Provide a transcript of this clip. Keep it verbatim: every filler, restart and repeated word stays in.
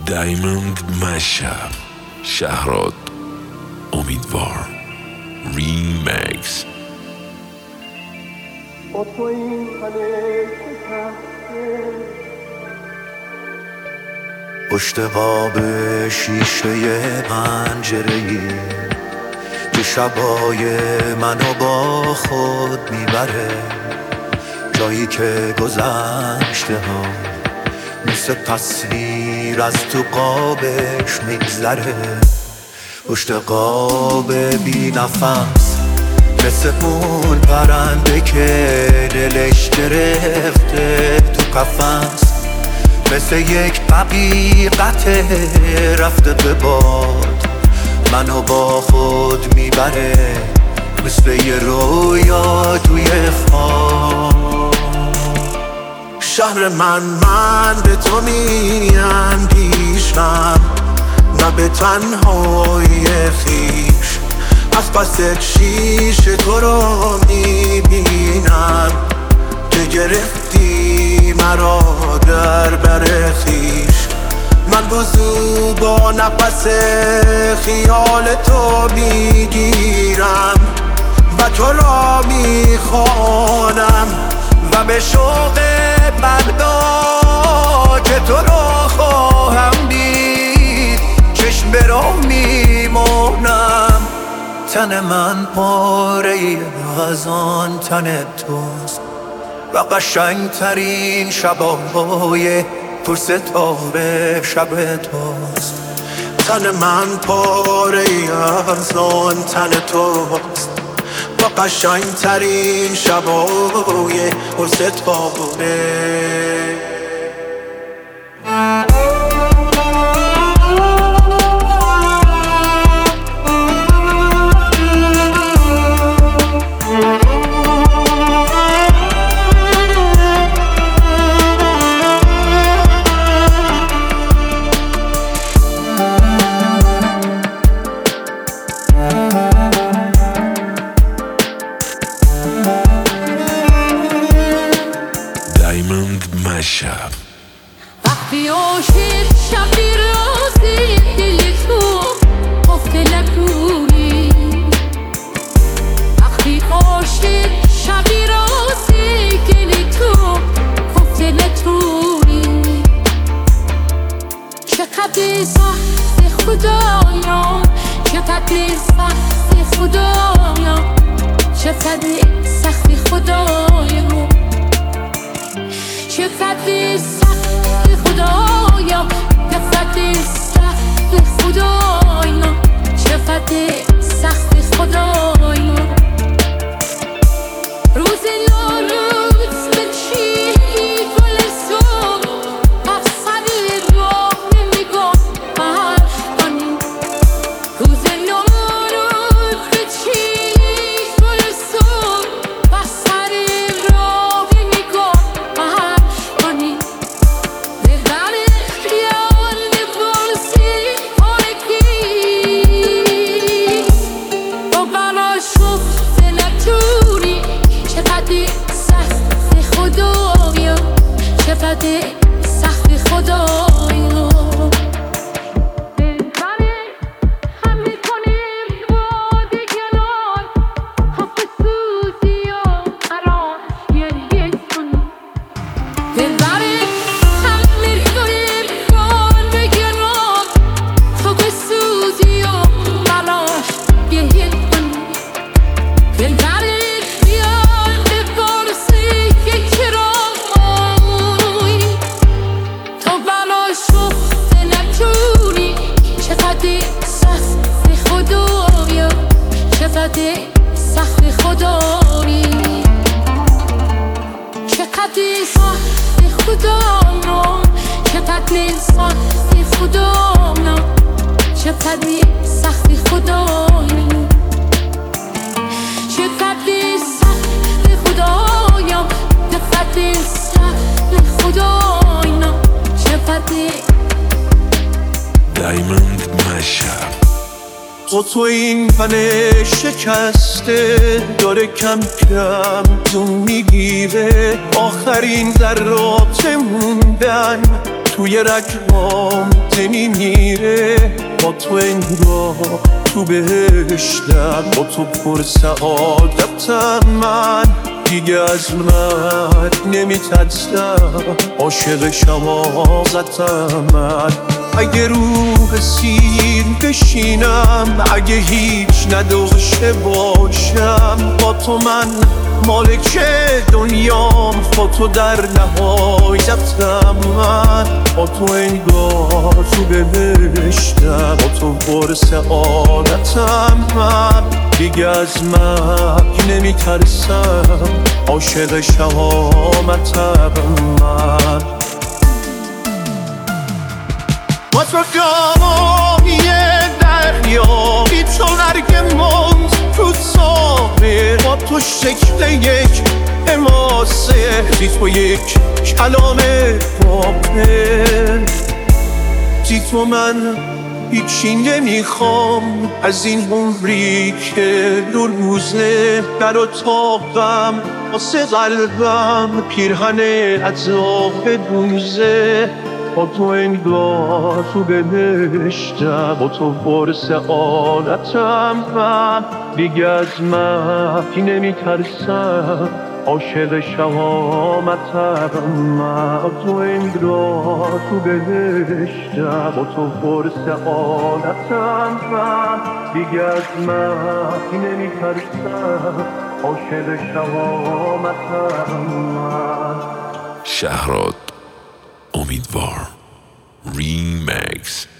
دایموند مشب شهراد امیدوار ریمیکس. با تو این خانه شکسته پشت قاب شیشه پنجره‌ای که شبای منو با خود میبره، جایی که گذشته ها مثل تصویر از تو قابش میگذره. پشت قاب بی نفس مثل اون پرنده که دلش گرفته تو قفس، مثل یک حقیقت رفته به باد منو با خود میبره، مثل یه رویا توی خواب. شهر من من به تو میاندیشم، نه به تنهای خویش، از پس شیش تو رو میبینم که گرفتی مرا در بر خویش. من وضو با نفس خیال تو میگیرم و تو را میخوانم و به شوق فردا که تو را خواهم دید چشم به راه میمانم. تن من پاره از آن تن توست و قشنگ ترین شبای پرستاره شب توست. تن من پاره از آن تن توست و قشنگ ترین شبای پرستاره. دایموند مشب وقتی عاشق شبی رازی دل تو گفته نکنی، وقتی عاشق شبی رازی دل تو گفته نکنی، چقدر سخت خدایا، چقدر سخت خدایا، چقدر سخت خدایا، چقدر سخت خدایا، چقدر سخت خدایا، چقدر سخت خدایا. روز نوروز بچینی گل سرخ از سر راه نگاه کنی، روز نوروز بچینی گل سرخ از سر راه نگاه کنی. چقدر سخت خدایا، دلبره هم میکنیم با دیگران، خب سوزی و قرار گریه کنیم. دلبره هم میکنیم با دیگران، خب سوزی و قرار گریه کنیم. دلبره بیان بپرسی که چرا چقدر سخت خدایی، چقدر سخت خدایا، چقدر سخت خدایا، چقدر سخت خدایی، چقدر سخت خدایا، چقدر سخت خدایا، چقدر. دایموند مشب تو تو این پنه شکسته داره کم کم زون میگیره، آخرین ذرات موندن توی رگام نمیمیره، با تو انگار تو بهشتم، با تو پر سعادتم. من دیگه از مرگ نمیترسم، عاشق شمازتم. من اگه روح سیر بشینم، اگه هیچ نداشته باشم، با تو من مالک دنیام، با تو در نهایتم. من با تو انگار تو بهشتم، با تو پر سعادتم. من دیگه از مرگ نمیترسم، عاشق شهامتم. من با تو جامی دریا، بی تو مرگ موت تو سامه، با تو شکل یک حماسه، بی تو یک کلام پاپه. بی تو من هیچی نمیخوام از این عمری که دو روزه در اتاقم، واسه قلبم پیرهن عذاب دوزه. با تو انگار تو بهشتم، با تو پر سعادتم. من دیگه از مرگ نمیترسم، عاشق شهامتم. من با تو انگار تو بهشتم، با تو پر سعادتم. من دیگه از مرگ نمیترسم، عاشق شهامتم. من شهراد امیدوار ریمکس.